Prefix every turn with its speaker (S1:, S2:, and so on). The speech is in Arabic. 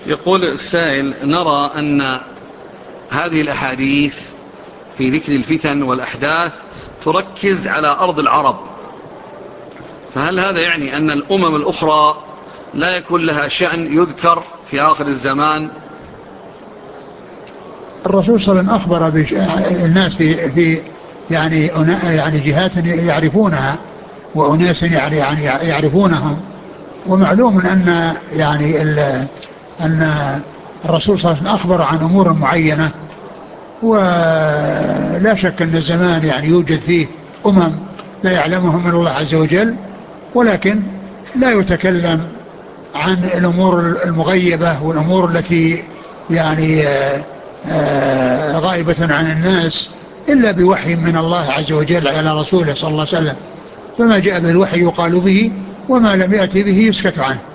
S1: يقول السائل: نرى أن هذه الأحاديث في ذكر الفتن والأحداث تركز على أرض العرب، فهل هذا يعني أن الأمم الأخرى لا يكون لها شأن يذكر في آخر الزمان؟
S2: الرسول صلى الله عليه وسلم أخبر الناس في يعني جهات يعرفونها وأناس يعني يعرفونهم. ومعلوم أن الرسول صلى الله عليه وسلم أخبر عن أمور معينة، ولا شك أن الزمان يعني يوجد فيه لا يعلمهم من الله عز وجل، ولكن لا يتكلم عن الأمور المغيبة والأمور التي يعني غائبة عن الناس إلا بوحي من الله عز وجل على رسوله صلى الله عليه وسلم. فما جاء به الوحي يقال به، وما لم يأتي به يسكت عنه.